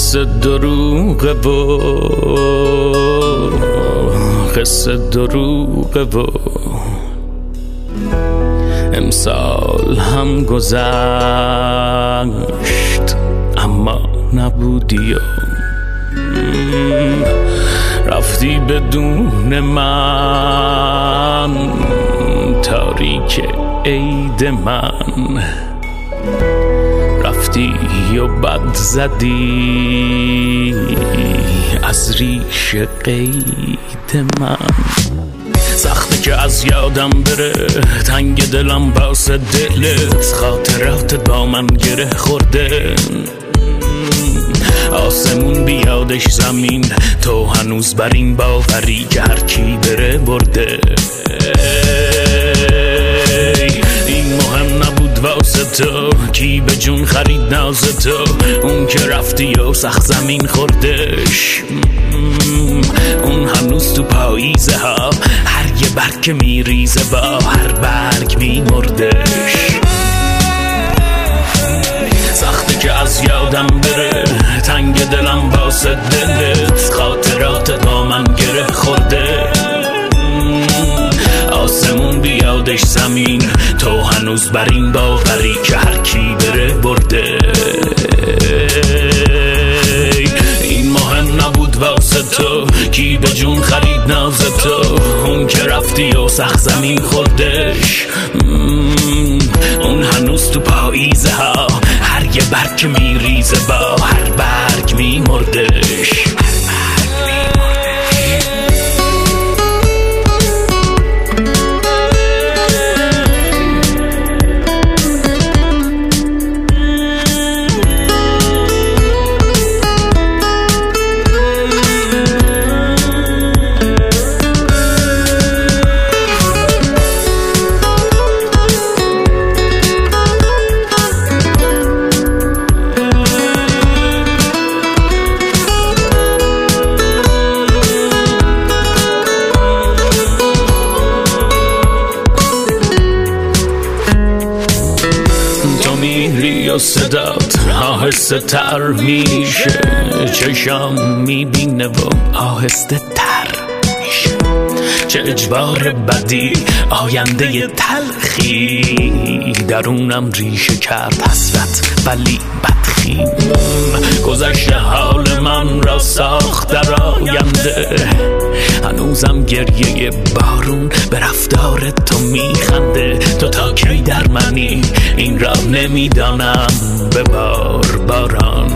قصه دروغه و قصه دروغه و امسال هم گذشت اما نبودی و رفتی بدون من تاریک عید من رفتی و بد زدی از ریش قید من سخته که از یادم بره تنگ دلم واسه دلت خاطراتت با من گره خورده آسمون بیادش زمین تو هنوز بر این باوری که هر کی بره برده این مهم نبود واسه تو کی به جون خرید ناز تو اون که رفتی و سخت زمین خوردش اون هنوز تو پاییزه ها هر یه برگ که میریزه با هر برگ میمردش سخته که از یادم بره تنگ دلم واسه دلت خاطرات با من گره خورده آسمون بیادش زمین تو هنوز بر این باوری که هر کی بره برده این مهم نبود واسه تو کی به جون خرید ناز تو اون که رفتی و سخت زمین خوردش اون هنوز تو پاییزه ها هر یه برگ که میریزه با هر برگ میمردش و صدات آهسته تر میشه چشم میبینه و آهسته تر میشه چه اجبار بدی آینده تلخی درونم ریشه کرد حسرت ولی بدخیم گذشته حال من را ساخت در آینده هنوزم گریه بارون به رفتار تو میخنده تو تا کی در منی این را نمیدانم به باران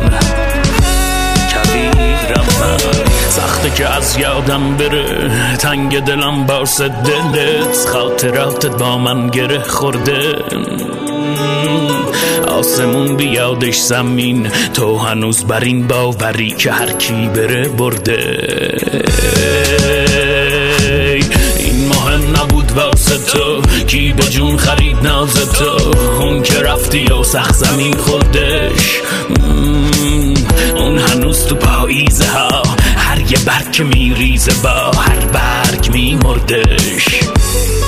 کبیرم من سخته که از یادم بره تنگ دلم واسه دلت خاطراتت با من گره خورده آسمون بیادش زمین تو هنوز بر این باوری که هر کی بره برده این مهم نبود واسه تو کی به جون خرید ناز تو اون که رفتی و سخت زمین خوردش اون هنوز تو پاییزه ها هر یه برگ که میریزه با هر برگ میمردش